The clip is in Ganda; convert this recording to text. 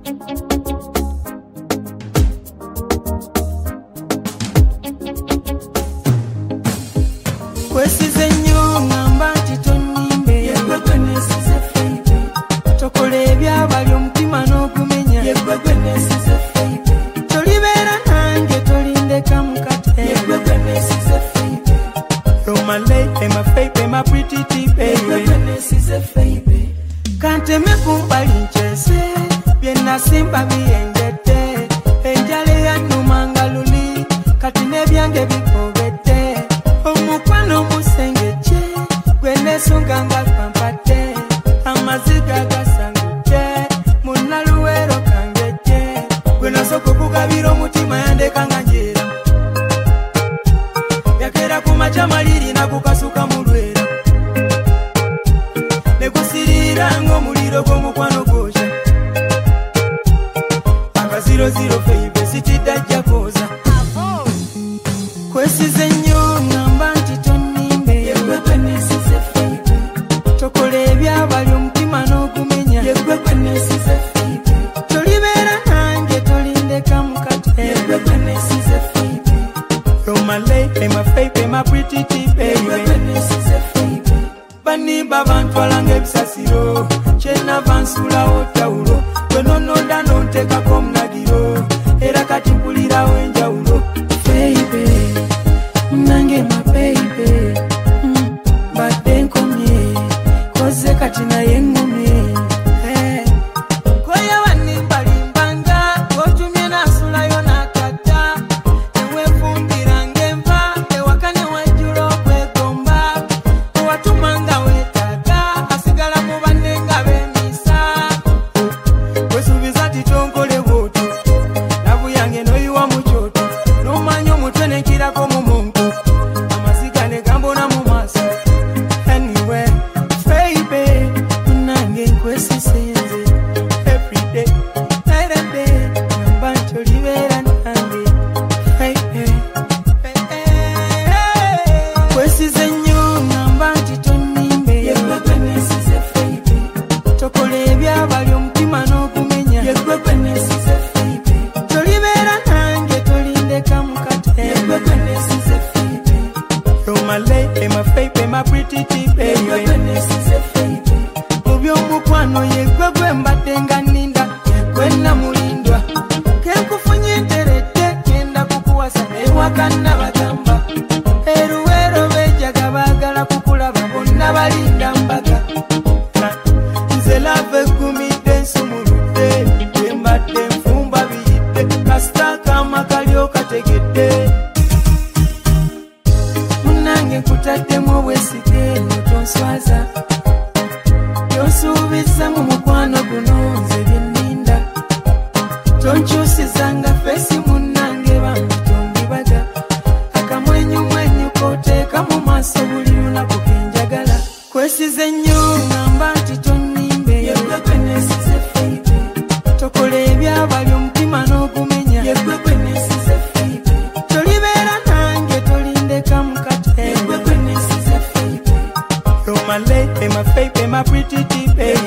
Kwesize nnyo ngamba nti tonnimbe yegwe gwe neesize feibe tokola ebyabali omutima n'ogumenya yegwe gwe neesize feibe tolibeera nange tolindeka mukate yegwe gwe neesize feibe Roma lady my feibe my pretty tea baby yegwe gwe neesize feibe kanteme kumbali nkyese byennasimba biyengedde enjala eyannumanga luli kati n'ebyange bikobedde omukwano musengejje gwe neesunganga kampate amaziga gasangujje munnaluweero kangejje gwe nasooka okugabira omutima yandekanga njera yakera ku makya maliri nakukasuka mu lwera ne gusiriira ng'omuliro gw'omukwano gwokya akaziroziro feibe sitidajja kooza kwesize nnyo ngamba nti tonnimbe yegwe gwe neesize feibe tokola ebyabali omutima n'ogumenya yegwe gwe neesize feibe tolibeera nange tolindeka mukate yegwe gwe neesize feibe Roma lady my feibe my pretty tea baby yegwe gwe neesize feibe banimba bantwalanga ebisasiro kyenava nsulawo tawulo gwe nononda nonteekako omunagiro era kati mpulirawo enjawulo feibe nange my baby badde nkomye koze kati naye ngumye koya wanimbalimbanga otumye nasulayo nakata ewefumbiranga enva ewaka ne wajjula okwegomba owatumanga weetaaga asigala mu banne nga b'emisa wesuubiza ti tonkole bw'otyo nabu yange n'oyiwa mu kyoto n'omanya omutwe nenkirako mu muntu amaziga ne gambona mu maaso anyway feibe nange nkwesisenze everyday night and day ngamba nti olibeera nange feibe kwesize nnyo ngamba nti tonnimbe yegwe gwe neesize feibe tokola ebyabali omutima n'ogumenya yegwe gwe neesize feibe tolibeera nange tolindeka mukate yegwe gwe neesize feibe Roma lady my feibe my pretty tea baby yegwe gwe neesize feibe mu by'omukwano yegwe gwe mbadde nga nninda yegwe namulindwa kenkufunye nteredde genda kukuwasa ewaka nnabagamba eruweero beejaga baagala kukulaba bonna balinda mbaga nze lava eggumidde nsumuludde gye mbadde nfumba biyidde kasita kaama kalyo kategedde munange nkutaddemu obwesige notonswaza yonsuubiza mu mukwano guno nze byenninda tonkyusizanga fesi munnange bambi tondibaga akamwenyumwenyu kooteeka mu maaso buli lunaku kenjagala kwesize nnyo ngamba nti tonnimbe yegwe gwe neesize feibe tokola ebyabali omutima n'ogumenya yegwe gwe neesize feibe tolibeera nange tolindeka mukate yegwe gwe neesize feibe Roma lady my feibe my pretty tea baby